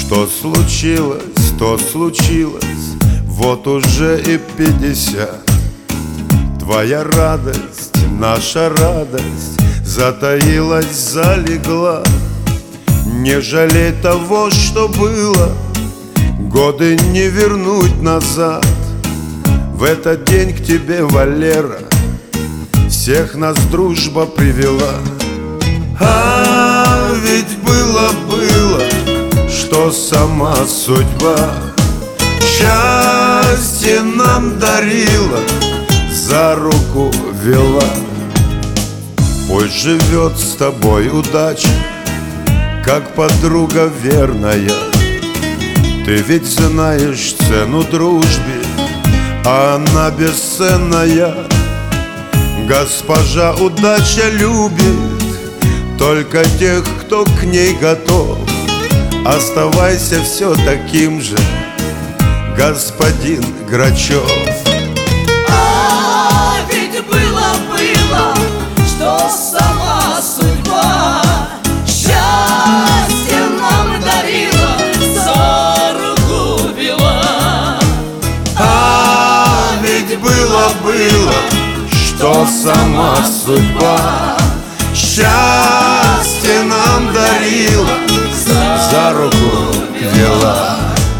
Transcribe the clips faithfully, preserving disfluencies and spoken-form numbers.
Что случилось, то случилось, вот уже и пятьдесят. Твоя радость, наша радость затаилась, залегла. Не жалей того, что было, годы не вернуть назад. В этот день к тебе, Валера, всех нас дружба привела. А ведь было-было, что сама судьба счастье нам дарила, за руку вела. Пусть живет с тобой удача, как подруга верная. Ты ведь знаешь цену дружбе, а она бесценная. Госпожа удача любит только тех, кто к ней готов. Оставайся все таким же, господин Грачев. А ведь было-было, что сама судьба счастье нам дарила, за руку вела. А ведь было-было, что сама судьба счастье нам дарила, за руку вела.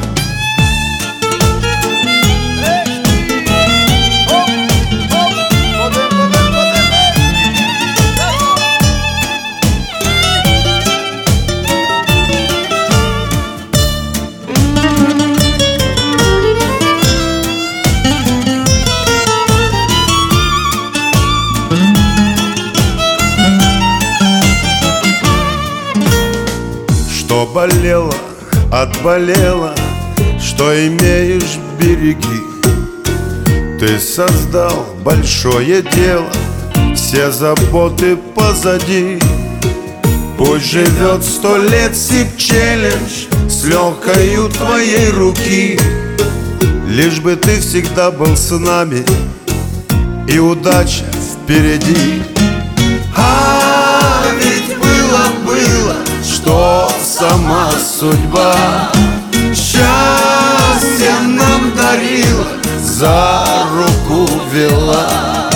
Что болело, отболело, что имеешь, береги. Ты создал большое дело, все заботы позади. Пусть живет сто лет сип-челлендж с легкою твоей руки. Лишь бы ты всегда был с нами, и удача впереди. А ведь было-было, что сама судьба счастье нам дарила, за руку вела.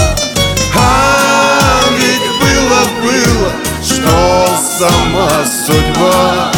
А ведь было-было, что сама судьба